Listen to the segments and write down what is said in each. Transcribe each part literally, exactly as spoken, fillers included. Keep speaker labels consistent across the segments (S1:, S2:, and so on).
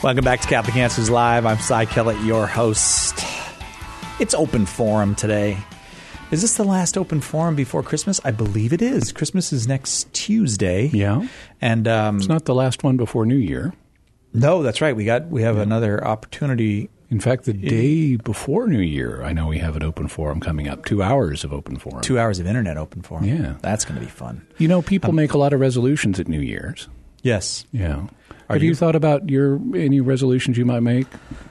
S1: Welcome back to Catholic Answers Live. I'm Cy Kellett, your host. It's open forum today. Is this the last open forum before Christmas? I believe it is. Christmas is next Tuesday.
S2: Yeah.
S1: And um,
S2: it's not the last one before New Year.
S1: No, that's right. We got we have yeah. another opportunity.
S2: In fact, the day before New Year, I know we have an open forum coming up. Two hours of open forum.
S1: Two hours of internet open forum.
S2: Yeah.
S1: That's going to be fun.
S2: You know, people um, make a lot of resolutions at New Year's.
S1: Yes.
S2: Yeah.
S1: Are
S2: Have
S1: you,
S2: you thought about your any resolutions you might make?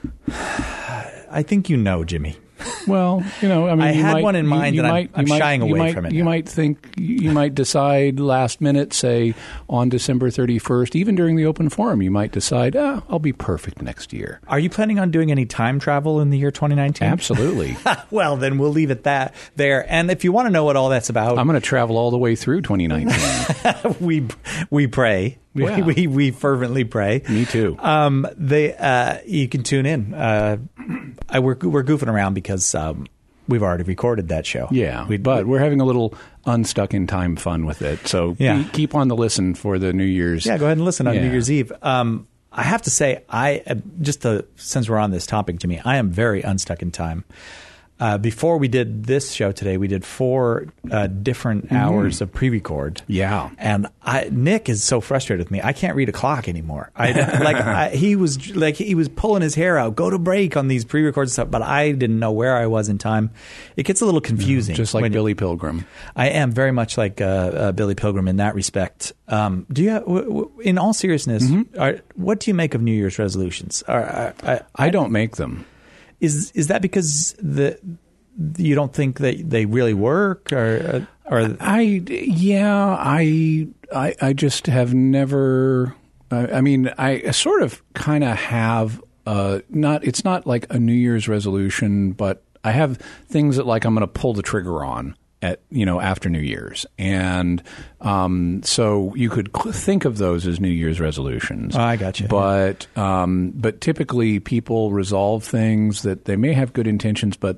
S1: I think you know, Jimmy.
S2: Well, you know, I mean,
S1: I
S2: you
S1: had
S2: might,
S1: one in mind,
S2: you, you
S1: and
S2: might,
S1: I'm, I'm
S2: you
S1: shying
S2: might,
S1: away
S2: you might,
S1: from it.
S2: You
S1: now.
S2: might think you might decide last minute, say on December thirty-first, even during the open forum, you might decide, ah, I'll be perfect next year.
S1: Are you planning on doing any time travel in the year twenty nineteen?
S2: Absolutely.
S1: Well, then we'll leave it that there. And if you want to know what all that's about,
S2: I'm going to travel all the way through twenty nineteen.
S1: we we pray.
S2: Yeah.
S1: We, we we fervently pray.
S2: Me too.
S1: Um, they uh, you can tune in. Uh, I, we're we're goofing around because um, we've already recorded that show.
S2: Yeah,
S1: we,
S2: but we're having a little unstuck in time fun with it. So
S1: yeah.
S2: keep, keep on the listen for the New Year's.
S1: Yeah, go ahead and listen on
S2: yeah.
S1: New Year's Eve. Um, I have to say, I just to, since we're on this topic, Jimmy, I am very unstuck in time. Uh, before we did this show today, we did four uh, different mm-hmm. hours of pre-record.
S2: Yeah,
S1: and I, Nick is so frustrated with me. I can't read a clock anymore. I like I, he was like he was pulling his hair out, go to break on these pre-record stuff, but I didn't know where I was in time. It gets a little confusing.
S2: Yeah, just like Billy Pilgrim.
S1: I am very much like uh, uh, Billy Pilgrim in that respect. Um, do you, have, w- w- in all seriousness, mm-hmm. are, what do you make of New Year's resolutions? Are, are, I,
S2: I don't make them.
S1: Is is that because the you don't think that they really work, or or
S2: I yeah I I I just have never. I, I mean, I sort of kind of have uh, not. It's not like a New Year's resolution, but I have things that like I'm going to pull the trigger on at you know after New Year's, and um, so you could cl- think of those as New Year's resolutions.
S1: Oh, I got you.
S2: But um, but typically people resolve things that they may have good intentions, but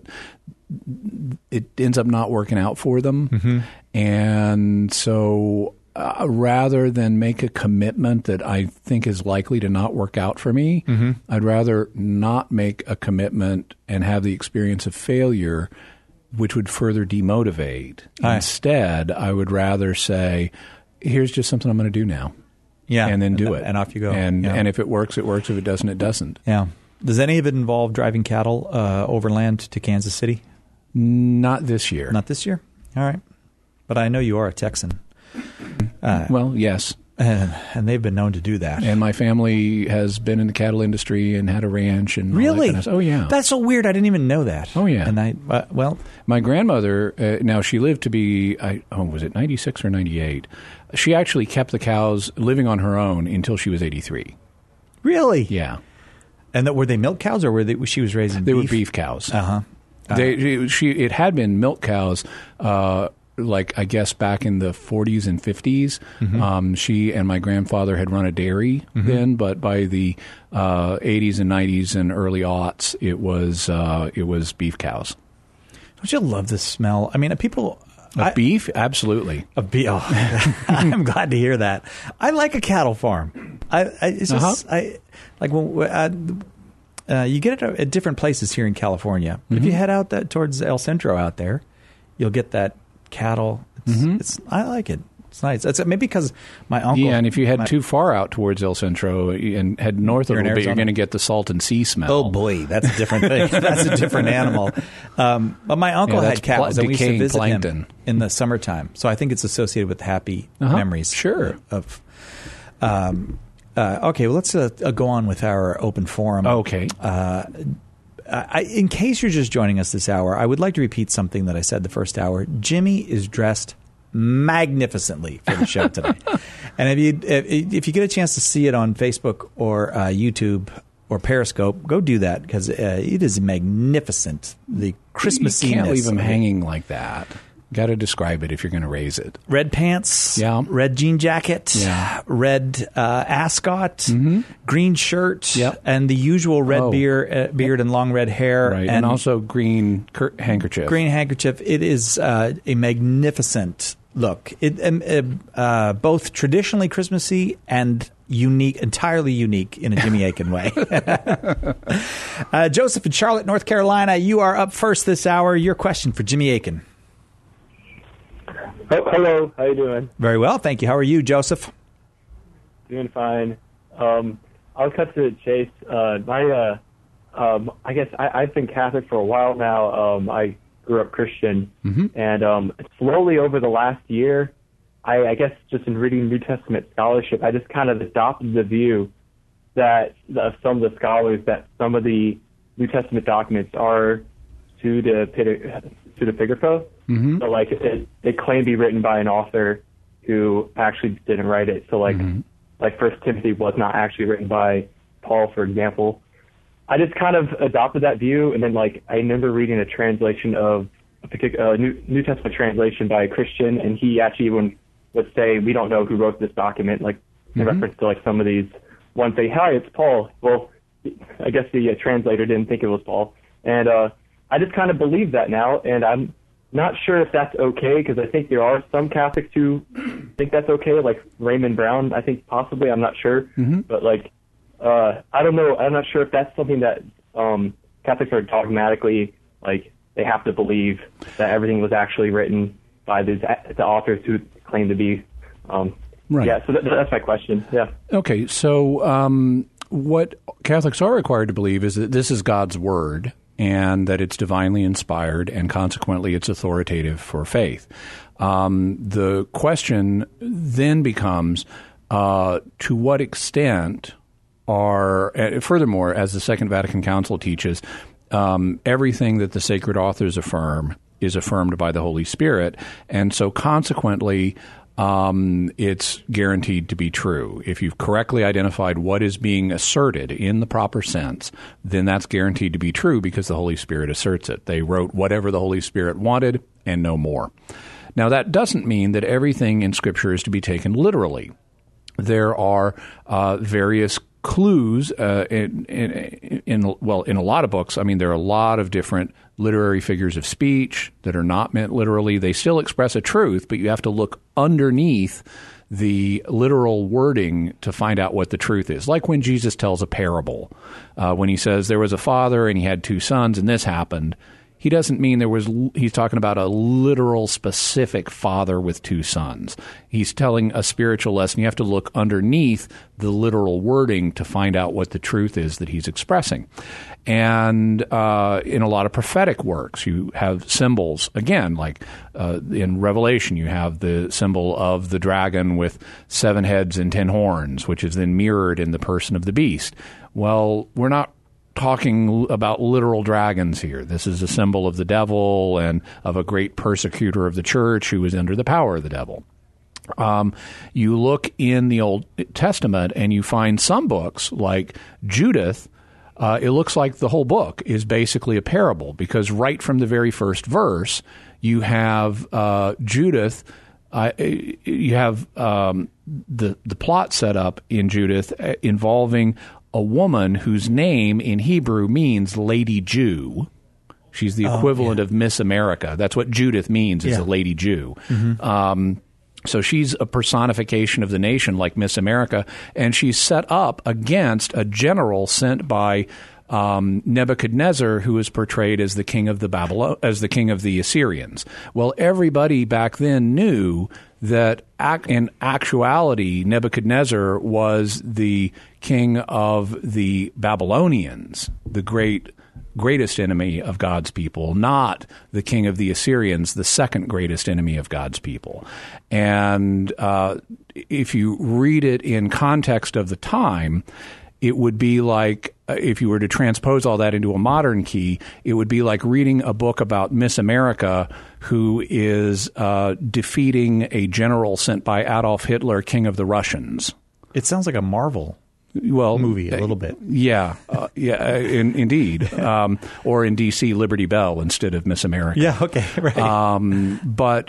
S2: it ends up not working out for them,
S1: mm-hmm.
S2: and so uh, rather than make a commitment that I think is likely to not work out for me,
S1: mm-hmm.
S2: I'd rather not make a commitment and have the experience of failure, which would further demotivate.
S1: Aye.
S2: Instead, I would rather say, here's just something I'm going to do now.
S1: Yeah.
S2: And then do
S1: and,
S2: it.
S1: And off you go.
S2: And
S1: yeah.
S2: and if it works, it works. If it doesn't, it doesn't.
S1: Yeah. Does any of it involve driving cattle uh, overland to Kansas City?
S2: Not this year.
S1: Not this year? All right. But I know you are a Texan. Uh,
S2: well, yes.
S1: And, and they've been known to do that.
S2: And my family has been in the cattle industry and had a ranch. And
S1: really?
S2: All that kind of stuff. Oh, yeah.
S1: That's so weird. I didn't even know that.
S2: Oh, yeah.
S1: And I, uh, well,
S2: my grandmother, uh, now she lived to be, I, oh, was it ninety-six or ninety-eight? She actually kept the cows living on her own until she was eighty-three.
S1: Really?
S2: Yeah.
S1: And that, were they milk cows, or were they? She was raising.
S2: They
S1: beef?
S2: were beef cows.
S1: Uh-huh. Uh
S2: They, she, it had been milk cows, uh, like I guess back in the forties and fifties.
S1: Mm-hmm.
S2: Um, she and my grandfather had run a dairy
S1: mm-hmm.
S2: then, but by the uh, eighties and nineties and early aughts, it was uh, it was beef cows.
S1: Don't you love the smell? I mean, people.
S2: Of
S1: I,
S2: beef? Absolutely.
S1: Of beef. Oh, I'm glad to hear that. I like a cattle farm. I, I it's just uh-huh. I like when I, uh, you get it at different places here in California. Mm-hmm. If you head out that towards El Centro out there, you'll get that cattle. It's,
S2: mm-hmm.
S1: it's I like it. It's nice. It's maybe because my uncle.
S2: Yeah, and if you head
S1: my,
S2: too far out towards El Centro and head north a little bit, you're going to get the salton sea smell.
S1: Oh boy, that's a different thing. That's a different animal. Um, but my uncle
S2: yeah,
S1: had cows, and we used to visit
S2: plankton.
S1: him in the summertime. So I think it's associated with happy
S2: uh-huh.
S1: memories.
S2: Sure.
S1: Of. Um, uh, okay, well, let's uh, uh, go on with our open forum.
S2: Okay.
S1: Uh, I, in case you're just joining us this hour, I would like to repeat something that I said the first hour. Jimmy is dressed magnificently for the show today. And if you if, if you get a chance to see it on Facebook or uh, YouTube or Periscope, go do that, because uh, it is magnificent. The Christmasiness.
S2: You can't leave him hanging like that. Got to describe it if you're going to raise it.
S1: Red pants,
S2: yeah.
S1: Red jean jacket,
S2: yeah.
S1: Red uh, ascot,
S2: mm-hmm.
S1: green shirt,
S2: yep.
S1: and the usual red
S2: oh.
S1: beard, uh, beard and long red hair,
S2: right. and,
S1: and
S2: also green cur- handkerchief.
S1: Green handkerchief. It is uh, a magnificent look. It um, uh, both traditionally Christmassy and unique, entirely unique in a Jimmy Akin way. uh, Joseph in Charlotte, North Carolina, you are up first this hour. Your question for Jimmy Akin.
S3: Oh, hello, how you doing?
S1: Very well, thank you. How are you, Joseph?
S3: Doing fine. Um, I'll cut to the chase. Uh, my, uh, um, I guess I, I've been Catholic for a while now. Um, I grew up Christian, mm-hmm. and um, slowly over the last year, I, I guess just in reading New Testament scholarship, I just kind of adopted the view that uh, some of the scholars that some of the New Testament documents are pseudepigrapha. Mm-hmm. So, like, it, it claimed to be written by an author who actually didn't write it. So, like, mm-hmm. like First Timothy was not actually written by Paul, for example. I just kind of adopted that view, and then, like, I remember reading a translation of a particular uh, New, New Testament translation by a Christian, and he actually even would say, we don't know who wrote this document, like, in mm-hmm. reference to, like, some of these ones say, hi, it's Paul. Well, I guess the uh, translator didn't think it was Paul. And uh, I just kind of believe that now, and I'm not sure if that's okay, because I think there are some Catholics who think that's okay, like Raymond Brown, I think possibly, I'm not sure. Mm-hmm. But, like, uh, I don't know, I'm not sure if that's something that um, Catholics are dogmatically, like, they have to believe that everything was actually written by these, the authors who claim to be. Um, right. Yeah, so that, that's my question, yeah.
S2: Okay, so um, what Catholics are required to believe is that this is God's Word, and that it's divinely inspired, and consequently it's authoritative for faith. Um, the question then becomes, uh, to what extent are, uh, furthermore, as the Second Vatican Council teaches, um, everything that the sacred authors affirm is affirmed by the Holy Spirit, and so consequently Um, it's guaranteed to be true. If you've correctly identified what is being asserted in the proper sense, then that's guaranteed to be true because the Holy Spirit asserts it. They wrote whatever the Holy Spirit wanted and no more. Now, that doesn't mean that everything in Scripture is to be taken literally. There are uh, various clues uh, in, in, in, well, in a lot of books. I mean, there are a lot of different literary figures of speech that are not meant literally. They still express a truth, but you have to look underneath the literal wording to find out what the truth is. Like when Jesus tells a parable, uh, when he says there was a father and he had two sons and this happened. He doesn't mean there was, he's talking about a literal specific father with two sons. He's telling a spiritual lesson. You have to look underneath the literal wording to find out what the truth is that he's expressing. And uh, in a lot of prophetic works, you have symbols. Again, like uh, in Revelation, you have the symbol of the dragon with seven heads and ten horns, which is then mirrored in the person of the beast. Well, we're not talking about literal dragons here. This is a symbol of the devil and of a great persecutor of the church who is under the power of the devil. Um, you look in the Old Testament and you find some books like Judith. Uh, it looks like the whole book is basically a parable because right from the very first verse, you have uh, Judith. Uh, you have um, the the plot set up in Judith involving a woman whose name in Hebrew means Lady Jew. She's the equivalent oh, yeah. of Miss America. That's what Judith means, is yeah. a Lady Jew. Mm-hmm. Um, so she's a personification of the nation like Miss America, and she's set up against a general sent by um, Nebuchadnezzar, who is portrayed as the king of the Babylon, as the king of the Assyrians. Well, everybody back then knew that in actuality, Nebuchadnezzar was the king of the Babylonians, the great greatest enemy of God's people, not the king of the Assyrians, the second greatest enemy of God's people. And uh, if you read it in context of the time, it would be like, uh, if you were to transpose all that into a modern key, it would be like reading a book about Miss America who is uh, defeating a general sent by Adolf Hitler, king of the Russians.
S1: It sounds like a Marvel
S2: well,
S1: movie a little bit.
S2: Yeah, uh, yeah, in, indeed. Um, or in D C, Liberty Bell instead of Miss America.
S1: Yeah, okay, right.
S2: Um, but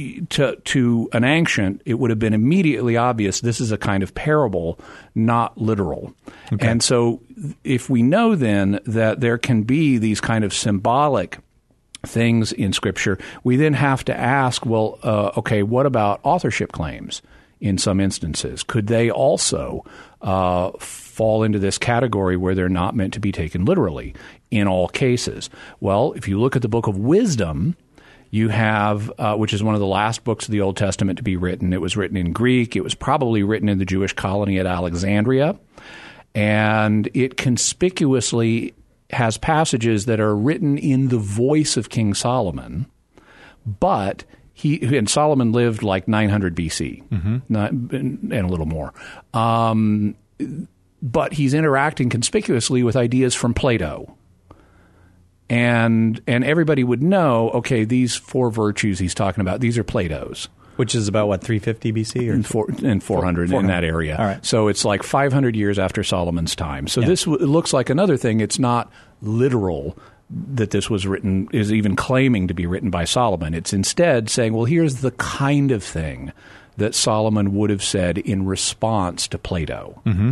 S2: to to an ancient, it would have been immediately obvious this is a kind of parable, not literal. Okay. And so if we know then that there can be these kind of symbolic things in Scripture, we then have to ask, well, uh, okay, what about authorship claims? in some instances? Could they also uh, fall into this category where they're not meant to be taken literally in all cases? Well, if you look at the book of Wisdom, you have, uh, which is one of the last books of the Old Testament to be written. It was written in Greek. It was probably written in the Jewish colony at Alexandria. And it conspicuously has passages that are written in the voice of King Solomon, but he and Solomon lived like nine hundred B C, mm-hmm. not, and a little more. Um, but he's interacting conspicuously with ideas from Plato. And and everybody would know, okay, these four virtues he's talking about, these are Plato's.
S1: Which is about, what, three fifty B C? Or
S2: and, four, and four hundred, four hundred in that area.
S1: All right.
S2: So it's like five hundred years after Solomon's time. So
S1: yeah.
S2: this w- looks like another thing. It's not literal that this was written, is even claiming to be written by Solomon. It's instead saying, well, here's the kind of thing that Solomon would have said in response to Plato.
S1: Mm-hmm.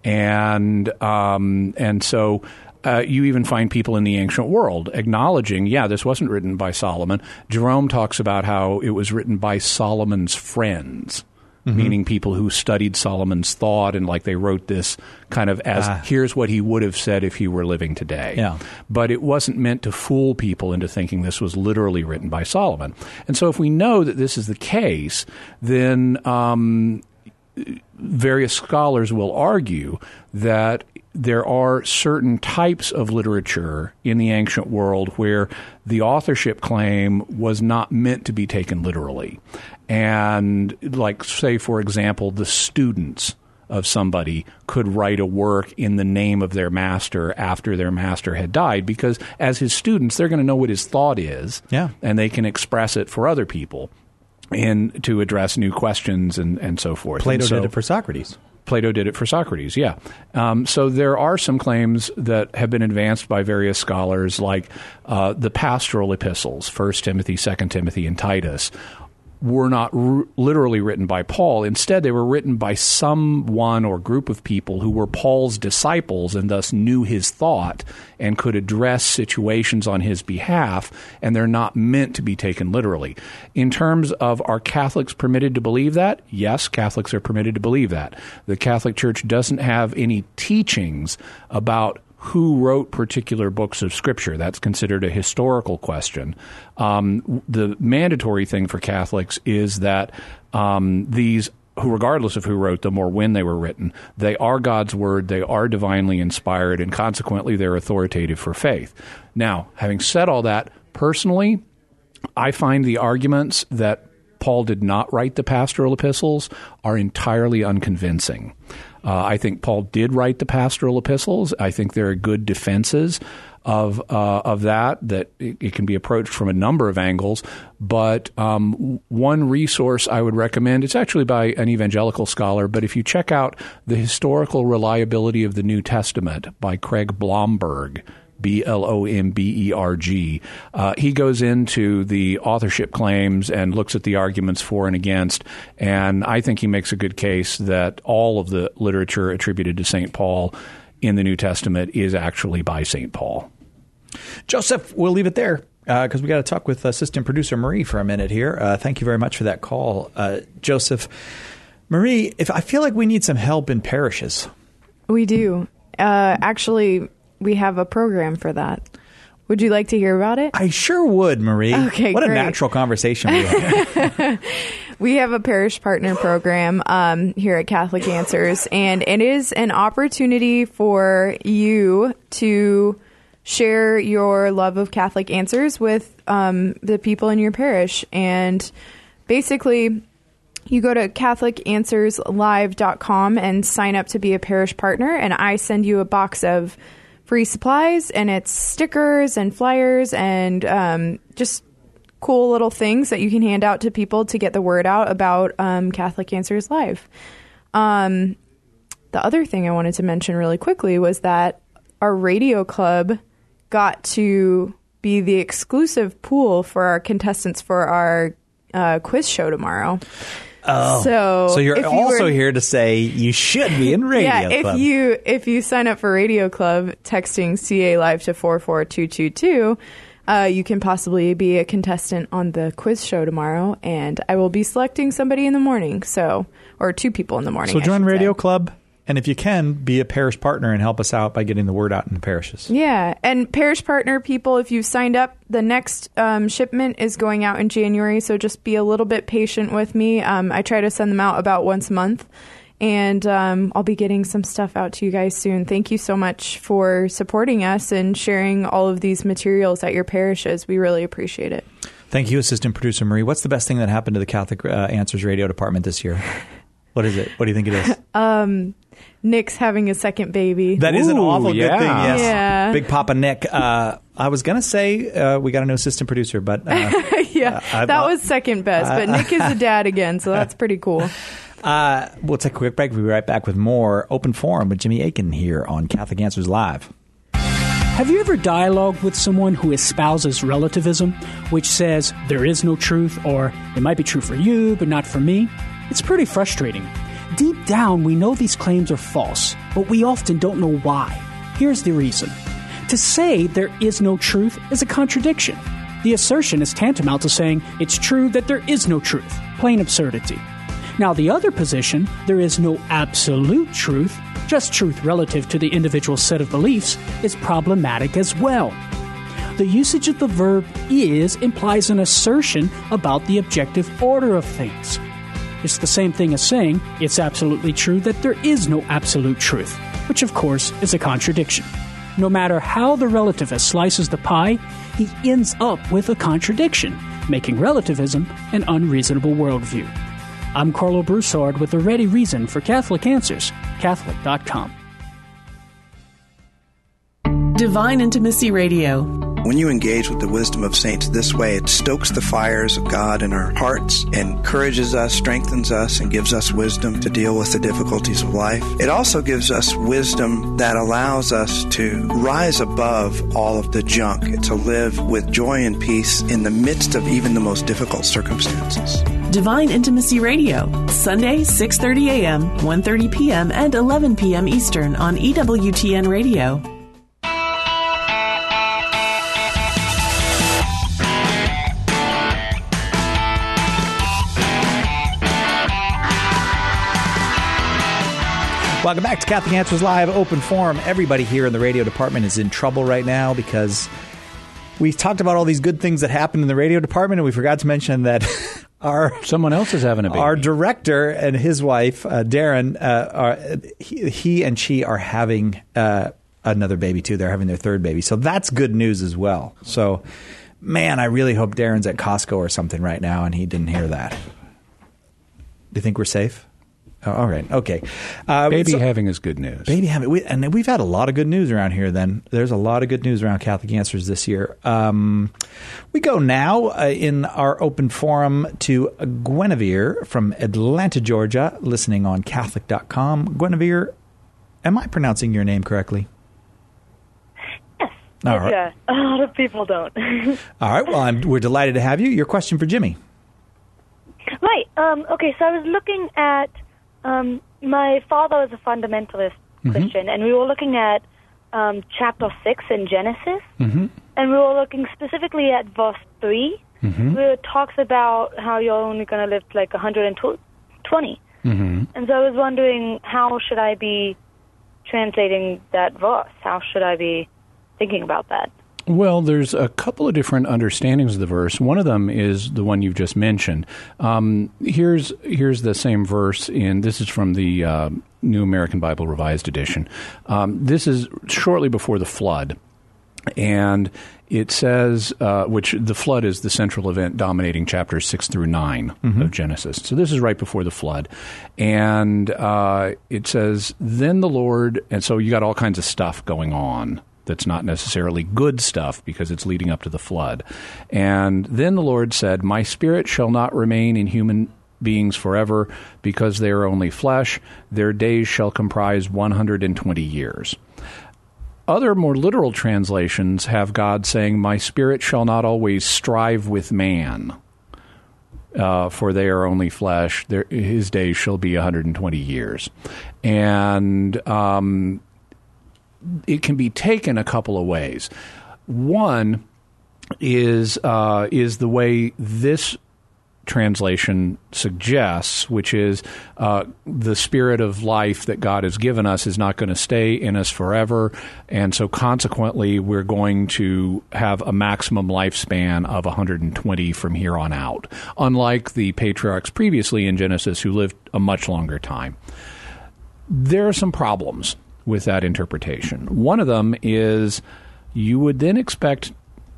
S2: And um, and so... Uh, you even find people in the ancient world acknowledging, yeah, this wasn't written by Solomon. Jerome talks about how it was written by Solomon's friends, mm-hmm. meaning people who studied Solomon's thought and like they wrote this kind of as ah. here's what he would have said if he were living today.
S1: Yeah.
S2: But it wasn't meant to fool people into thinking this was literally written by Solomon. And so if we know that this is the case, then um, various scholars will argue that there are certain types of literature in the ancient world where the authorship claim was not meant to be taken literally. And like, say, for example, the students of somebody could write a work in the name of their master after their master had died, because as his students, they're going to know what his thought is,
S1: yeah.
S2: and they can express it for other people and to address new questions and, and so forth.
S1: Plato
S2: so,
S1: did it for Socrates.
S2: Plato did it for Socrates, yeah. Um, so there are some claims that have been advanced by various scholars, like uh, the pastoral epistles, First Timothy, Second Timothy, and Titus, were not r- literally written by Paul. Instead, they were written by someone or group of people who were Paul's disciples and thus knew his thought and could address situations on his behalf, and they're not meant to be taken literally. In terms of, are Catholics permitted to believe that? Yes, Catholics are permitted to believe that. The Catholic Church doesn't have any teachings about who wrote particular books of Scripture. That's considered a historical question. Um, the mandatory thing for Catholics is that um, these, who, regardless of who wrote them or when they were written, they are God's Word, they are divinely inspired, and consequently they're authoritative for faith. Now, having said all that, personally, I find the arguments that Paul did not write the pastoral epistles are entirely unconvincing. Uh, I think Paul did write the pastoral epistles. I think there are good defenses of uh, of that, that it, it can be approached from a number of angles. But um, one resource I would recommend, it's actually by an evangelical scholar, but if you check out The Historical Reliability of the New Testament by Craig Blomberg, B L O M B E R G. Uh, he goes into the authorship claims and looks at the arguments for and against, and I think he makes a good case that all of the literature attributed to Saint Paul in the New Testament is actually by Saint Paul.
S1: Joseph, we'll leave it there because uh, we got to talk with assistant producer Marie for a minute here. Uh, thank you very much for that call, uh, Joseph. Marie, if I feel like we need some help in parishes.
S4: We do. Uh, actually... We have a program for that. Would you like to hear about it?
S1: I sure would, Marie.
S4: Okay,
S1: what
S4: great.
S1: a natural conversation we had.
S4: We have a parish partner program um, here at Catholic Answers, and it is an opportunity for you to share your love of Catholic Answers with um, the people in your parish. And basically, you go to Catholic Answers Live dot com and sign up to be a parish partner, and I send you a box of free supplies, and it's stickers and flyers and um, just cool little things that you can hand out to people to get the word out about um, Catholic Answers Live. Um, the other thing I wanted to mention really quickly was that our radio club got to be the exclusive pool for our contestants for our uh, quiz show tomorrow.
S1: Oh,
S4: so,
S1: so you're
S4: you
S1: also
S4: were,
S1: here to say you should be in Radio
S4: yeah,
S1: Club.
S4: if you if you sign up for Radio Club, texting C A Live to four four two two two, uh, you can possibly be a contestant on the quiz show tomorrow, and I will be selecting somebody in the morning, so or two people in the morning.
S1: So
S4: I
S1: join
S4: should
S1: Radio
S4: say.
S1: Club, and if you can, be a parish partner and help us out by getting the word out in the parishes.
S4: Yeah, and parish partner people, if you signed up, the next um, shipment is going out in January, so just be a little bit patient with me. Um, I try to send them out about once a month. And um, I'll be getting some stuff out to you guys soon. Thank you so much for supporting us and sharing all of these materials at your parishes. We really appreciate it.
S1: Thank you, Assistant Producer Marie. What's the best thing that happened to the Catholic uh, Answers radio department this year? What is it? What do you think it is?
S4: um, Nick's having a second baby.
S1: That is an
S2: Ooh,
S1: awful
S2: yeah.
S1: good thing, yes.
S4: Yeah.
S1: Big Papa Nick. Uh, I was going to say uh, we got a new assistant producer, but... Uh,
S4: yeah,
S1: uh,
S4: that was second best. But Nick is a dad again, so that's pretty cool.
S1: Uh, we'll take a quick break. We'll be right back with more Open Forum with Jimmy Akin here on Catholic Answers Live.
S5: Have you ever dialogued with someone who espouses relativism, which says there is no truth, or it might be true for you, but not for me? It's pretty frustrating. Deep down, we know these claims are false, but we often don't know why. Here's the reason. To say there is no truth is a contradiction. The assertion is tantamount to saying it's true that there is no truth. Plain absurdity. Now, the other position, there is no absolute truth, just truth relative to the individual set of beliefs, is problematic as well. The usage of the verb is implies an assertion about the objective order of things. It's the same thing as saying it's absolutely true that there is no absolute truth, which of course is a contradiction. No matter how the relativist slices the pie, he ends up with a contradiction, making relativism an unreasonable worldview. I'm Carlo Broussard with a ready reason for Catholic Answers, Catholic dot com.
S6: Divine Intimacy Radio.
S7: When you engage with the wisdom of saints this way, it stokes the fires of God in our hearts, encourages us, strengthens us, and gives us wisdom to deal with the difficulties of life. It also gives us wisdom that allows us to rise above all of the junk, to live with joy and peace in the midst of even the most difficult circumstances.
S6: Divine Intimacy Radio, Sunday, six thirty a.m., one thirty p.m., and eleven p.m. Eastern on E W T N Radio.
S1: Welcome back to Catholic Answers Live, Open Forum. Everybody here in the radio department is in trouble right now because we talked about all these good things that happened in the radio department, and we forgot to mention that our
S2: someone else is having a baby.
S1: Our director and his wife, uh, Darren, uh, are, he, he and she are having uh, another baby too. They're having their third baby, so that's good news as well. So, man, I really hope Darren's at Costco or something right now, and he didn't hear that. Do you think we're safe? Oh, all right. Okay. Uh,
S2: baby
S1: so,
S2: having is good news.
S1: Baby having. We, and we've had a lot of good news around here then. There's a lot of good news around Catholic Answers this year. Um, we go now uh, in our open forum to Guinevere from Atlanta, Georgia, listening on Catholic dot com. Guinevere, am I pronouncing your name correctly?
S8: Yes.
S1: All right.
S8: Yeah. A lot of people don't.
S1: All right. Well, I'm, we're delighted to have you. Your question for Jimmy.
S8: Right. Um, okay, so I was looking at... Um, my father was a fundamentalist
S1: Mm-hmm.
S8: Christian, and we were looking at um, chapter six in Genesis,
S1: Mm-hmm.
S8: and we were looking specifically at verse three,
S1: Mm-hmm.
S8: where it talks about how you're only going to live like one hundred twenty.
S1: Mm-hmm.
S8: And so I was wondering, how should I be translating that verse? How should I be thinking about that?
S2: Well, there's a couple of different understandings of the verse. One of them is the one you've just mentioned. Um, here's here's the same verse in, this is from the uh, New American Bible Revised Edition. Um, this is shortly before the flood. And it says, uh, which the flood is the central event dominating chapters six through nine mm-hmm. of Genesis. So this is right before the flood. And uh, it says, then the Lord, and so you got all kinds of stuff going on that's not necessarily good stuff because it's leading up to the flood. And then the Lord said, my spirit shall not remain in human beings forever because they are only flesh. Their days shall comprise one hundred twenty years. Other more literal translations have God saying, my spirit shall not always strive with man, uh, for they are only flesh. Their, his days shall be one hundred twenty years. And um, it can be taken a couple of ways. One is uh, is the way this translation suggests, which is uh, the spirit of life that God has given us is not going to stay in us forever, and so consequently we're going to have a maximum lifespan of one hundred twenty from here on out, unlike the patriarchs previously in Genesis who lived a much longer time. There are some problems with that interpretation. One of them is you would then expect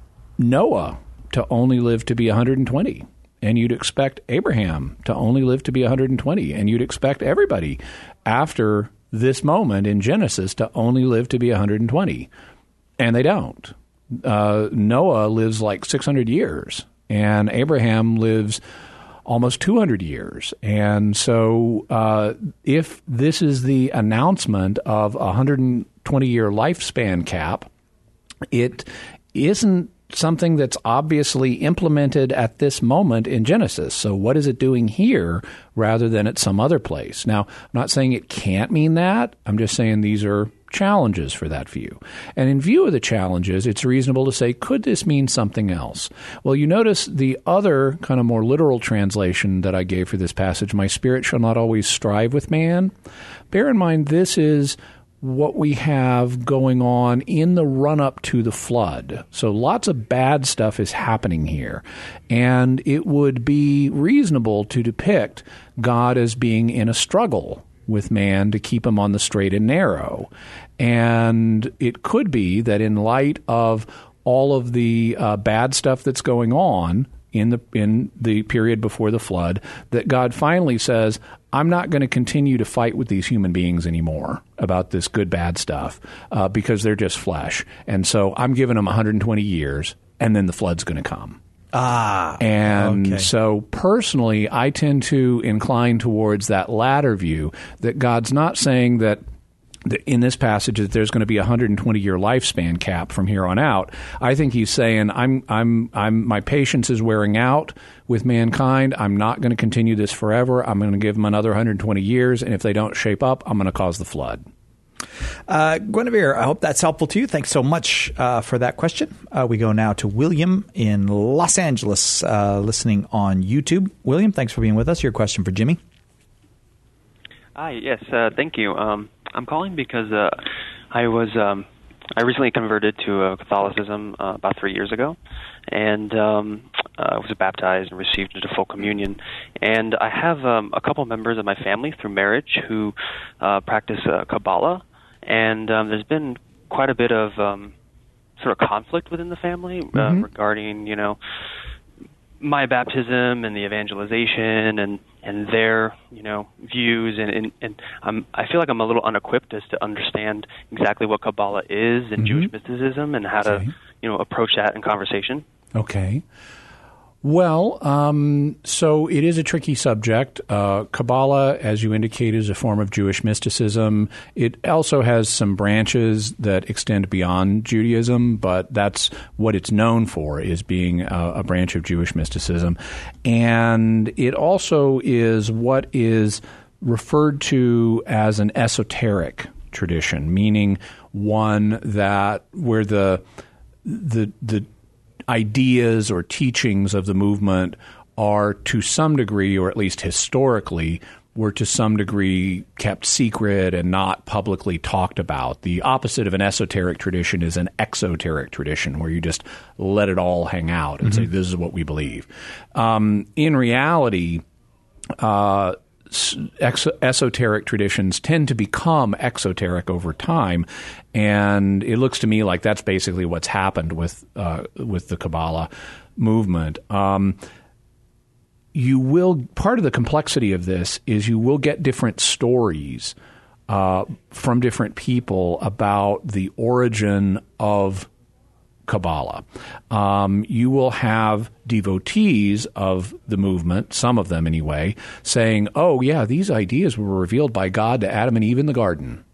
S2: Noah to only live to be one hundred twenty. And you'd expect Abraham to only live to be one hundred twenty. And you'd expect everybody after this moment in Genesis to only live to be one hundred twenty. And they don't. Uh, Noah lives like six hundred years, and Abraham lives almost two hundred years. And so uh, if this is the announcement of a one hundred twenty-year lifespan cap, it isn't something that's obviously implemented at this moment in Genesis. So what is it doing here rather than at some other place? Now, I'm not saying it can't mean that. I'm just saying these are challenges for that view. And in view of the challenges, it's reasonable to say, could this mean something else? Well, you notice the other kind of more literal translation that I gave for this passage, my spirit shall not always strive with man. Bear in mind, this is what we have going on in the run-up to the flood. So lots of bad stuff is happening here. And it would be reasonable to depict God as being in a struggle with man to keep him on the straight and narrow. And it could be that in light of all of the uh, bad stuff that's going on in the in the period before the flood, that God finally says, I'm not going to continue to fight with these human beings anymore about this good, bad stuff uh, because they're just flesh. And so I'm giving them one hundred twenty years, and then the flood's going to come.
S1: Ah,
S2: and
S1: okay.
S2: So personally, I tend to incline towards that latter view, that God's not saying that in this passage that there's going to be a one hundred twenty-year lifespan cap from here on out. I think he's saying, I'm, I'm, I'm, my patience is wearing out with mankind. I'm not going to continue this forever. I'm going to give them another one hundred twenty years, and if they don't shape up, I'm going to cause the flood.
S1: Uh, Guinevere, I hope that's helpful to you. Thanks so much uh, for that question. Uh, we go now to William in Los Angeles, uh, listening on YouTube. William, thanks for being with us. Your question for Jimmy.
S9: Hi, yes, uh, thank you. Um, I'm calling because uh, I was um, I recently converted to uh, Catholicism uh, about three years ago, and um, uh, was baptized and received into full communion. And I have um, a couple members of my family through marriage who uh, practice uh, Kabbalah, and um, there's been quite a bit of um, sort of conflict within the family uh, mm-hmm. regarding, you know, my baptism and the evangelization and, and their, you know, views, and, and, and I'm, I feel like I'm a little unequipped as to understand exactly what Kabbalah is and mm-hmm. Jewish mysticism and how okay. to, you know, approach that in conversation.
S2: Okay. Well, um, so it is a tricky subject. Uh, Kabbalah, as you indicate, is a form of Jewish mysticism. It also has some branches that extend beyond Judaism, but that's what it's known for, is being a, a branch of Jewish mysticism. And it also is what is referred to as an esoteric tradition, meaning one that where the the the ideas or teachings of the movement are to some degree, or at least historically, were to some degree kept secret and not publicly talked about. The opposite of an esoteric tradition is an exoteric tradition, where you just let it all hang out and mm-hmm. say, this is what we believe. Um, in reality, uh, Ex- esoteric traditions tend to become exoteric over time, and it looks to me like that's basically what's happened with uh, with the Kabbalah movement. Um, you will part of the complexity of this is you will get different stories uh, from different people about the origin of Kabbalah. Um, you will have devotees of the movement, some of them anyway, saying, oh, yeah, these ideas were revealed by God to Adam and Eve in the garden.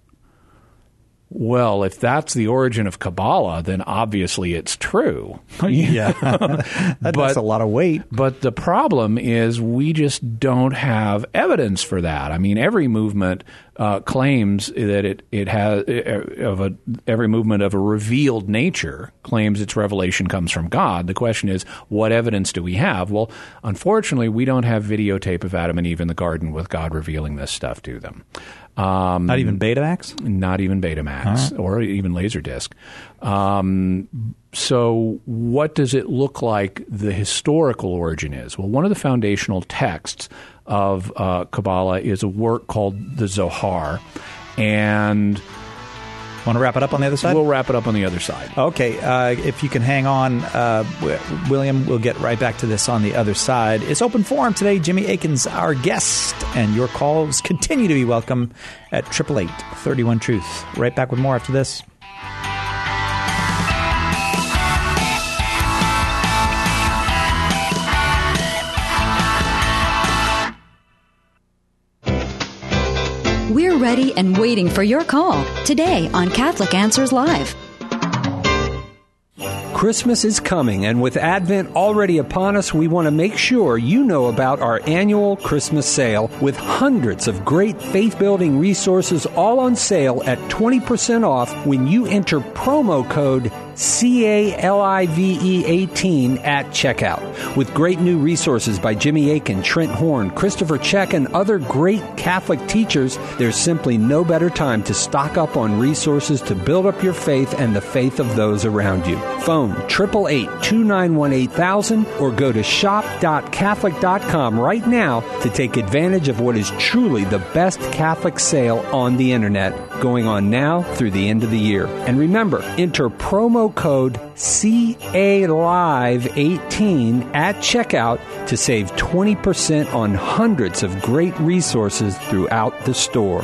S2: Well, if that's the origin of Kabbalah, then obviously it's true.
S1: Yeah, that,
S2: but,
S1: that's a lot of weight.
S2: But the problem is we just don't have evidence for that. I mean, every movement uh, claims that it it has of a every movement of a revealed nature claims its revelation comes from God. The question is, what evidence do we have? Well, unfortunately, we don't have videotape of Adam and Eve in the garden with God revealing this stuff to them. Um,
S1: not even Betamax?
S2: Not even Betamax, right. Or even Laserdisc. Um, so what does it look like the historical origin is? Well, one of the foundational texts of uh, Kabbalah is a work called the Zohar. And
S1: want to wrap it up on the other side?
S2: We'll wrap it up on the other side.
S1: Okay. Uh, if you can hang on, uh, William, we'll get right back to this on the other side. It's open forum today. Jimmy Akin's our guest, and your calls continue to be welcome at eight eight eight, three one, truth. Right back with more after this.
S10: We're ready and waiting for your call today on Catholic Answers Live.
S11: Christmas is coming, and with Advent already upon us, we want to make sure you know about our annual Christmas sale with hundreds of great faith-building resources all on sale at twenty percent off when you enter promo code C A L I V E eighteen at checkout. With great new resources by Jimmy Akin, Trent Horn, Christopher Check, and other great Catholic teachers, there's simply no better time to stock up on resources to build up your faith and the faith of those around you. Phone eight eight eight, two nine one, eight thousand or go to shop dot catholic dot com right now to take advantage of what is truly the best Catholic sale on the internet, going on now through the end of the year. And remember, enter promo code C A Live eighteen at checkout to save twenty percent on hundreds of great resources throughout the store.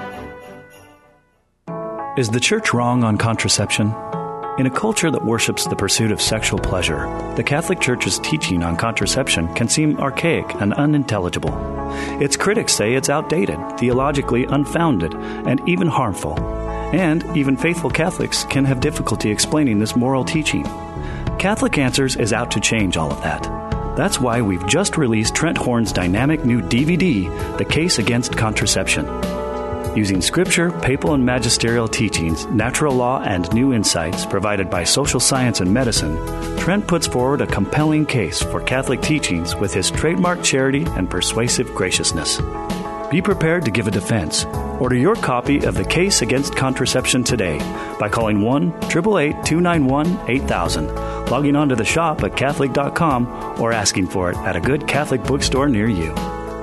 S12: Is the church wrong on contraception? In a culture that worships the pursuit of sexual pleasure, the Catholic Church's teaching on contraception can seem archaic and unintelligible. Its critics say it's outdated, theologically unfounded, and even harmful. And even faithful Catholics can have difficulty explaining this moral teaching. Catholic Answers is out to change all of that. That's why we've just released Trent Horn's dynamic new D V D, The Case Against Contraception. Using scripture, papal and magisterial teachings, natural law, and new insights provided by social science and medicine, Trent puts forward a compelling case for Catholic teachings with his trademark charity and persuasive graciousness. Be prepared to give a defense. Order your copy of The Case Against Contraception today by calling one eight eight eight, two nine one, eight thousand, logging on to the shop at catholic dot com, or asking for it at a good Catholic bookstore near you.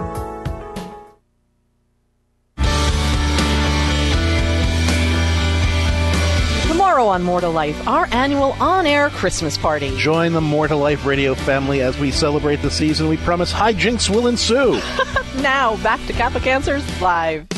S13: On More to Life, our annual on-air Christmas party.
S14: Join the More to Life radio family as we celebrate the season. We promise hijinks will ensue.
S13: Now, back to Catholic Answers Live.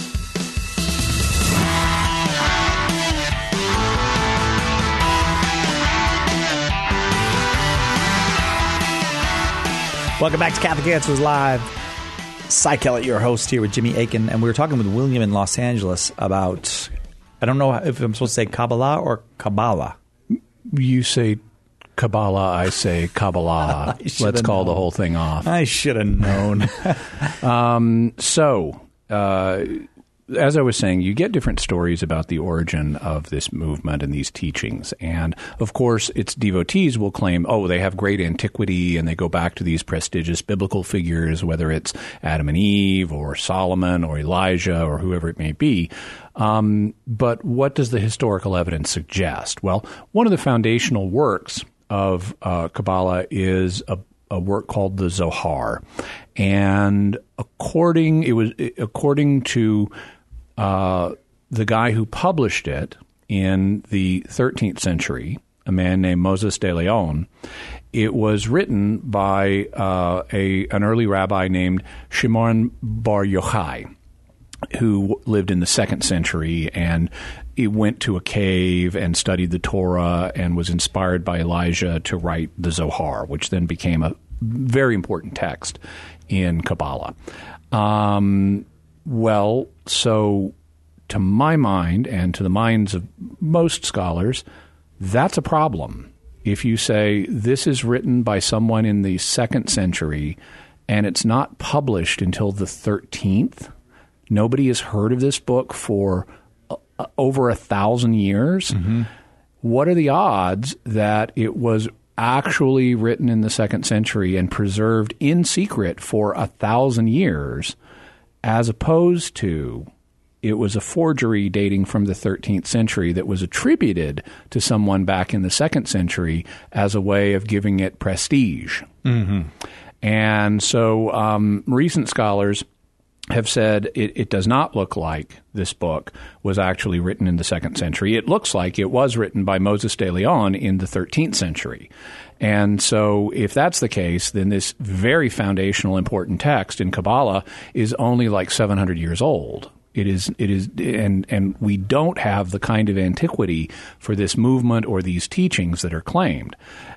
S1: Welcome back to Catholic Answers Live. Cy Kellett, your host, here with Jimmy Akin, and we were talking with William in Los Angeles about, I don't know if I'm supposed to say Kabbalah or Kabbalah.
S2: You say Kabbalah, I say Kabbalah. Let's call known. the whole thing off.
S1: I should have known.
S2: um, so, uh, as I was saying, you get different stories about the origin of this movement and these teachings. And, of course, its devotees will claim, oh, they have great antiquity and they go back to these prestigious biblical figures, whether it's Adam and Eve or Solomon or Elijah or whoever it may be. Um, but what does the historical evidence suggest? Well, one of the foundational works of uh, Kabbalah is a, a work called the Zohar. And according, it was, according to Uh, the guy who published it in the thirteenth century, a man named Moses de Leon, it was written by uh, a an early rabbi named Shimon Bar Yochai, who lived in the second century, and he went to a cave and studied the Torah and was inspired by Elijah to write the Zohar, which then became a very important text in Kabbalah. Um Well, so to my mind and to the minds of most scholars, that's a problem. If you say this is written by someone in the second century and it's not published until the thirteenth, Nobody has heard of this book for uh, over a thousand years. Mm-hmm. What are the odds that it was actually written in the second century and preserved in secret for a thousand years, as opposed to it was a forgery dating from the thirteenth century that was attributed to someone back in the second century as a way of giving it prestige? Mm-hmm. And so um, recent scholars have said it, it does not look like this book was actually written in the second century. It looks like it was written by Moses de Leon in the thirteenth century. And so if that's the case, then this very foundational, important text in Kabbalah is only like seven hundred years old. It is, it is, and, and we don't have the kind of antiquity for this movement or these teachings that are claimed.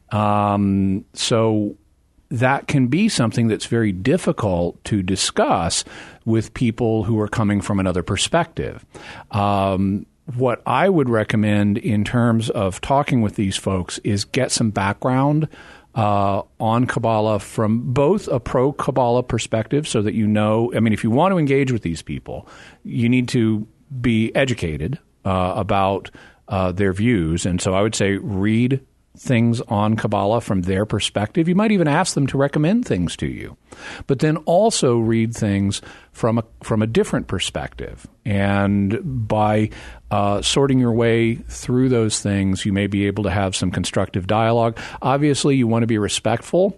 S2: Um, so that can be something that's very difficult to discuss with people who are coming from another perspective. Um, what I would recommend in terms of talking with these folks is get some background uh, on Kabbalah from both a pro-Kabbalah perspective so that you know, I mean, if you want to engage with these people, you need to be educated uh, about uh, their views. And so I would say read things on Kabbalah from their perspective. You might even ask them to recommend things to you. But then also read things from a, from a different perspective. And by uh, sorting your way through those things, you may be able to have some constructive dialogue. Obviously, you want to be respectful,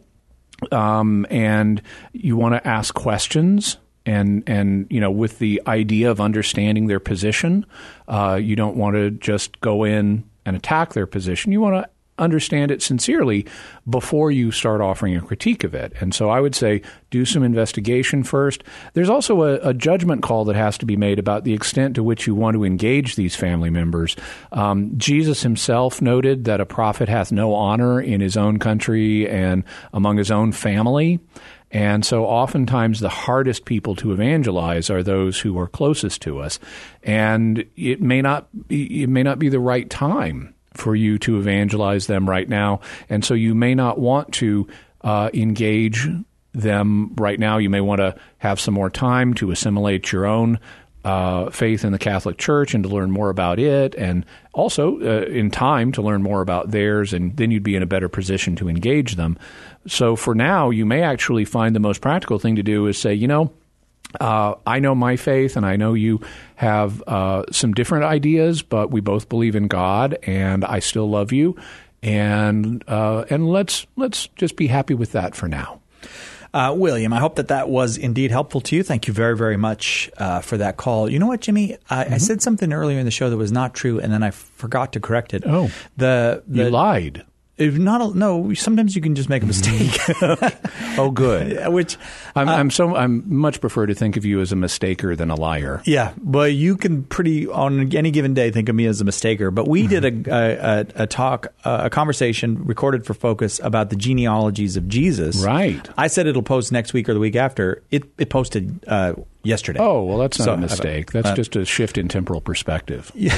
S2: um, and you want to ask questions. And, and you know, with the idea of understanding their position, uh, you don't want to just go in and attack their position. You want to understand it sincerely before you start offering a critique of it. And so I would say do some investigation first. There's also a, a judgment call that has to be made about the extent to which you want to engage these family members. Um, Jesus himself noted that a prophet hath no honor in his own country and among his own family. And so oftentimes the hardest people to evangelize are those who are closest to us. And it may not be, it may not be the right time for you to evangelize them right now. And so you may not want to uh, engage them right now. You may want to have some more time to assimilate your own uh, faith in the Catholic Church and to learn more about it, and also uh, in time to learn more about theirs, and then you'd be in a better position to engage them. So for now, you may actually find the most practical thing to do is say, you know, Uh, I know my faith, and I know you have uh, some different ideas, but we both believe in God, and I still love you, and uh, and let's let's just be happy with that for now.
S1: Uh, William, I hope that that was indeed helpful to you. Thank you very, very much uh, for that call. You know what, Jimmy? I, mm-hmm. I said something earlier in the show that was not true, and then I forgot to correct it.
S2: Oh,
S1: the, the
S2: you lied.
S1: If not, a, no. Sometimes you can just make a mistake.
S2: Oh, good.
S1: Which
S2: I'm,
S1: uh,
S2: I'm so I'm much prefer to think of you as a mistaker than a liar.
S1: Yeah, but you can pretty on any given day think of me as a mistaker. But we did a a, a talk, a conversation recorded for Focus about the genealogies of Jesus.
S2: Right.
S1: I said it'll post next week or the week after. It it posted uh, yesterday.
S2: Oh, well, that's not
S1: so,
S2: a mistake. That's uh, just a shift in temporal perspective.
S1: Yeah,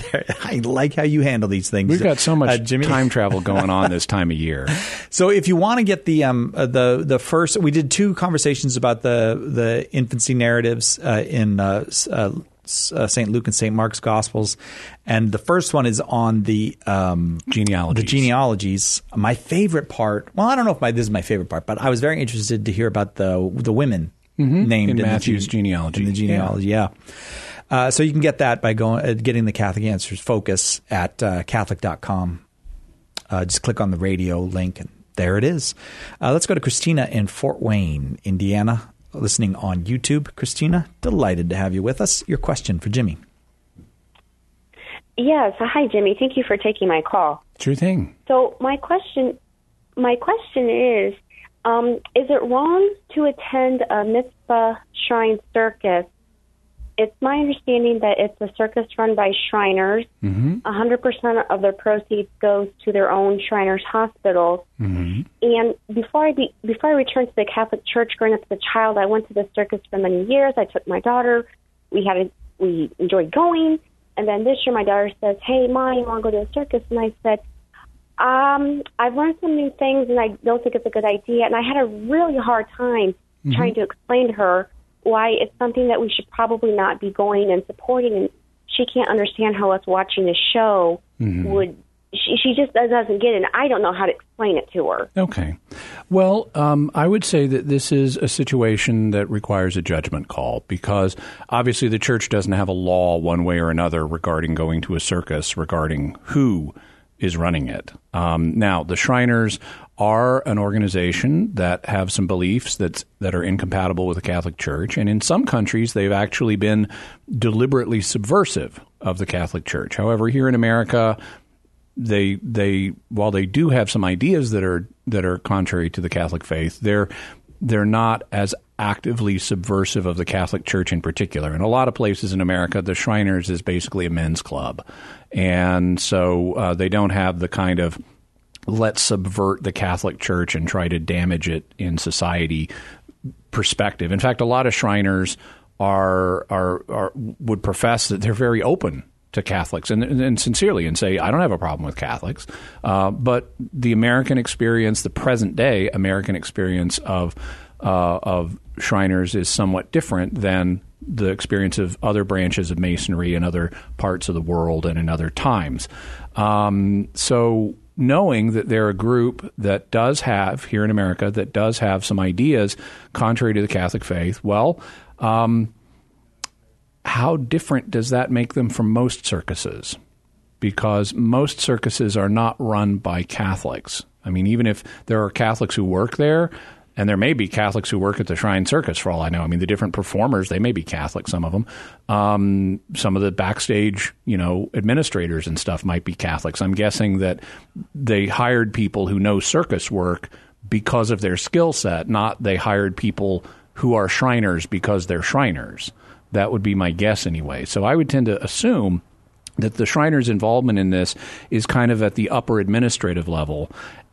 S1: I like how you handle these things.
S2: We've got so much
S1: uh, Jimmy.
S2: time travel going on this time of year.
S1: So if you want to get the um uh, the the first, we did two conversations about the the infancy narratives uh, in uh, uh, uh, Saint Luke and Saint Mark's Gospels, and the first one is on the um,
S2: genealogies.
S1: The genealogies. My favorite part. Well, I don't know if my this is my favorite part, but I was very interested to hear about the the women
S2: mm-hmm.
S1: named
S2: in,
S1: in
S2: Matthew's
S1: the,
S2: genealogy.
S1: In the genealogy, yeah. yeah. Uh, so you can get that by going uh, getting the Catholic Answers Focus at uh, Catholic dot com. Uh, just click on the radio link, and there it is. Uh, let's go to Christina in Fort Wayne, Indiana, listening on YouTube. Christina, delighted to have you with us. Your question for Jimmy.
S15: Yes. Hi, Jimmy. Thank you for taking my call.
S2: Sure thing.
S15: So my question, my question is, um, is it wrong to attend a mitzvah shrine circus? It's my understanding that it's a circus run by Shriners. Mm-hmm. one hundred percent of their proceeds goes to their own Shriners hospitals. Mm-hmm. And before I be, before I returned to the Catholic Church, growing up as a child, I went to the circus for many years. I took my daughter. We had a, we enjoyed going. And then this year, my daughter says, "Hey, Mom, you want to go to the circus?" And I said, um, "I've learned some new things, and I don't think it's a good idea." And I had a really hard time mm-hmm. trying to explain to her why it's something that we should probably not be going and supporting. And she can't understand how us watching a show mm-hmm. would. She, she just doesn't get it, and I don't know how to explain it to her.
S2: Okay. Well, um, I would say that this is a situation that requires a judgment call because obviously the church doesn't have a law one way or another regarding going to a circus, regarding who is running it. Um, now, the Shriners are an organization that have some beliefs that's, that are incompatible with the Catholic Church, and in some countries they've actually been deliberately subversive of the Catholic Church. However, here in America, They they while they do have some ideas that are that are contrary to the Catholic faith, they're they're not as actively subversive of the Catholic Church in particular. In a lot of places in America, the Shriners is basically a men's club, and so uh, they don't have the kind of let's subvert the Catholic Church and try to damage it in society perspective. In fact, a lot of Shriners are are, are would profess that they're very open to Catholics and, and sincerely and say, I don't have a problem with Catholics. Uh, but the American experience, the present day American experience of uh, of Shriners is somewhat different than the experience of other branches of Masonry in other parts of the world and in other times. Um, so knowing that they're a group that does have, here in America, that does have some ideas contrary to the Catholic faith, well, um, how different does that make them from most circuses? Because most circuses are not run by Catholics. I mean, even if there are Catholics who work there, and there may be Catholics who work at the Shrine Circus for all I know. I mean, the different performers, they may be Catholic, some of them. Um, some of the backstage, you know, administrators and stuff might be Catholics. I'm guessing that they hired people who know circus work because of their skill set, not they hired people who are Shriners because they're Shriners. That would be my guess anyway. So I would tend to assume that the Shriners' involvement in this is kind of at the upper administrative level,